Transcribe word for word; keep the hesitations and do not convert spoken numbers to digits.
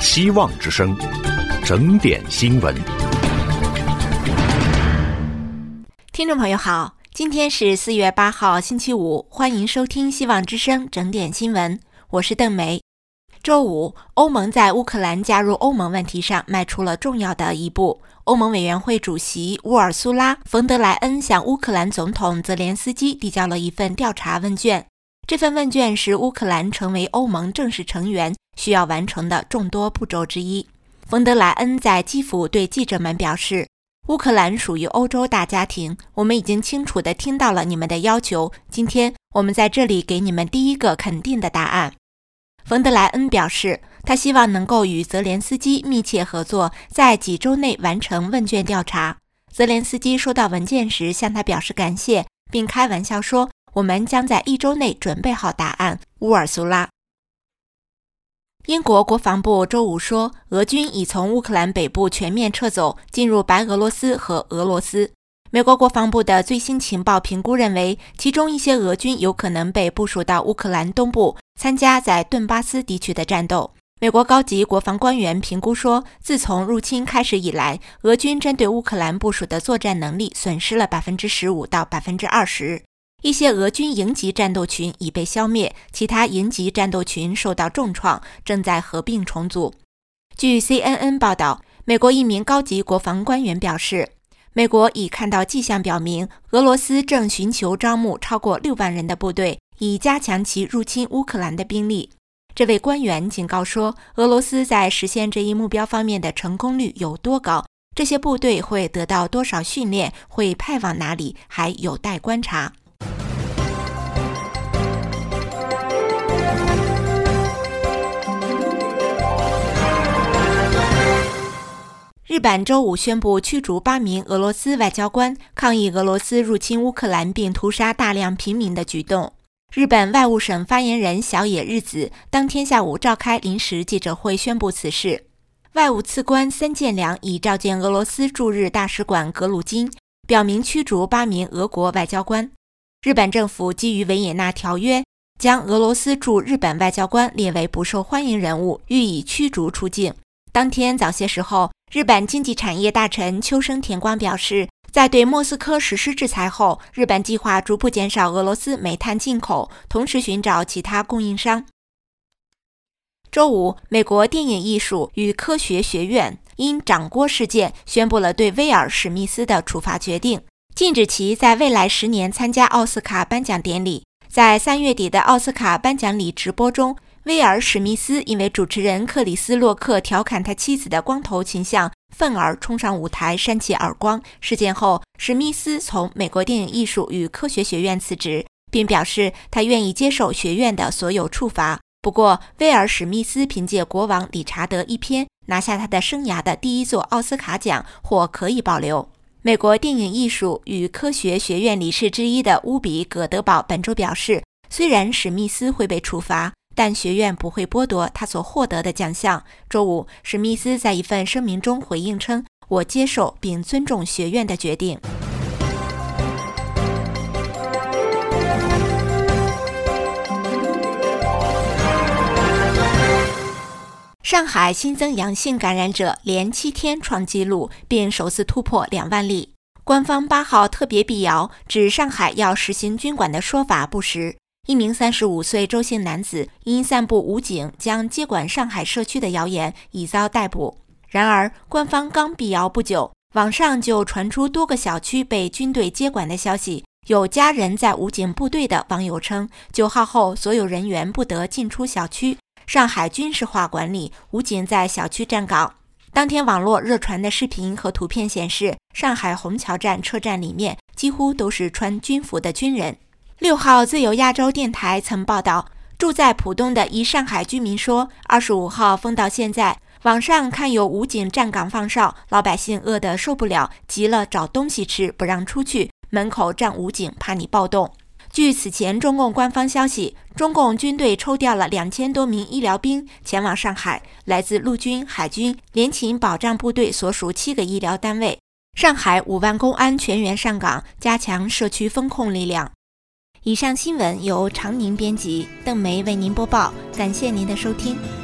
希望之声，整点新闻。 听众朋友好，今天是四月八号星期五，欢迎收听希望之声整点新闻，我是邓梅。周五，欧盟在乌克兰加入欧盟问题上迈出了重要的一步。欧盟委员会主席乌尔苏拉·冯德莱恩向乌克兰总统泽连斯基递交了一份调查问卷，这份问卷是乌克兰成为欧盟正式成员需要完成的众多步骤之一。冯德莱恩在基辅对记者们表示，乌克兰属于欧洲大家庭，我们已经清楚地听到了你们的要求，今天我们在这里给你们第一个肯定的答案。冯德莱恩表示，他希望能够与泽连斯基密切合作，在几周内完成问卷调查。泽连斯基收到文件时向他表示感谢，并开玩笑说，我们将在一周内准备好答案。乌尔苏拉。英国国防部周五说，俄军已从乌克兰北部全面撤走，进入白俄罗斯和俄罗斯。美国国防部的最新情报评估认为，其中一些俄军有可能被部署到乌克兰东部，参加在顿巴斯地区的战斗。美国高级国防官员评估说，自从入侵开始以来，俄军针对乌克兰部署的作战能力损失了 百分之十五 到 百分之二十。一些俄军营级战斗群已被消灭，其他营级战斗群受到重创，正在合并重组。据 C N N 报道，美国一名高级国防官员表示，美国已看到迹象表明，俄罗斯正寻求招募超过六万人的部队，以加强其入侵乌克兰的兵力。这位官员警告说，俄罗斯在实现这一目标方面的成功率有多高，这些部队会得到多少训练，会派往哪里，还有待观察。日本周五宣布驱逐八名俄罗斯外交官，抗议俄罗斯入侵乌克兰并屠杀大量平民的举动。日本外务省发言人小野日子当天下午召开临时记者会宣布此事。外务次官森健良已召见俄罗斯驻日大使馆格鲁金，表明驱逐八名俄国外交官。日本政府基于维也纳条约，将俄罗斯驻日本外交官列为不受欢迎人物，予以驱逐出境。当天早些时候，日本经济产业大臣秋生田光表示，在对莫斯科实施制裁后，日本计划逐步减少俄罗斯煤炭进口，同时寻找其他供应商。周五，美国电影艺术与科学学院因掌掴事件宣布了对威尔·史密斯的处罚决定，禁止其在未来十年参加奥斯卡颁奖典礼。在三月底的奥斯卡颁奖礼直播中，威尔·史密斯因为主持人克里斯·洛克调侃他妻子的光头倾向，愤而冲上舞台扇起耳光。事件后，史密斯从美国电影艺术与科学学院辞职，并表示他愿意接受学院的所有处罚。不过，威尔·史密斯凭借《国王理查德》一篇拿下他的生涯的第一座奥斯卡奖，或可以保留。美国电影艺术与科学学院理事之一的乌比·葛德堡本周表示，虽然史密斯会被处罚，但学院不会剥夺他所获得的奖项。周五，史密斯在一份声明中回应称，我接受并尊重学院的决定。上海新增阳性感染者连七天创纪录，并首次突破两万例。官方八号特别辟谣，指上海要实行军管的说法不实。一名三十五岁周姓男子因散布武警将接管上海社区的谣言，已遭逮捕。然而，官方刚辟谣不久，网上就传出多个小区被军队接管的消息。有家人在武警部队的网友称，九号后所有人员不得进出小区，上海军事化管理，武警在小区站岗。当天网络热传的视频和图片显示，上海虹桥站车站里面几乎都是穿军服的军人。六号自由亚洲电台曾报道，住在浦东的一上海居民说，二十五号封到现在，网上看有武警站岗放哨，老百姓饿得受不了，急了找东西吃，不让出去，门口站武警，怕你暴动。据此前中共官方消息，中共军队抽调了两千多名医疗兵前往上海，来自陆军、海军、联勤保障部队所属七个医疗单位。上海五万公安全员上岗，加强社区风控力量。以上新闻由常宁编辑，邓梅为您播报，感谢您的收听。